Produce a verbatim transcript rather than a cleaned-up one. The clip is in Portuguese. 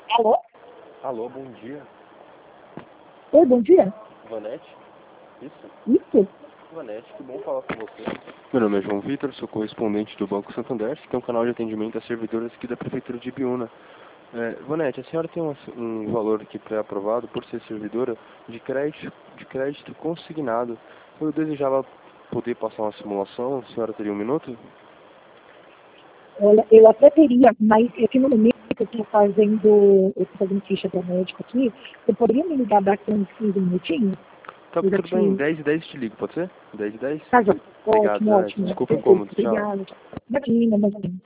Alô? Alô, bom dia. Oi, bom dia. Vanete? Isso? Isso? Vanete, que bom falar com você. Meu nome é João Vitor, sou correspondente do Banco Santander, que é um canal de atendimento a servidores aqui da Prefeitura de Ibiúna. É, Vanete, a senhora tem um, um valor aqui pré-aprovado por ser servidora de crédito, de crédito consignado. Eu desejava poder passar uma simulação, a senhora teria um minuto? Olha, eu até teria, mas aqui no momento que eu estou fazendo, eu estou fazendo ficha para médico aqui, você poderia me ligar daqui a uns quinze minutinhos? Tá, Eu já tudo bem, te... dez e dez te ligo, pode ser? dez e dez? Tá, já. Obrigado, Ótimo, Vanete. ótimo. Desculpa o Perfeito. incômodo, tchau. Obrigada. Imagina, imagina.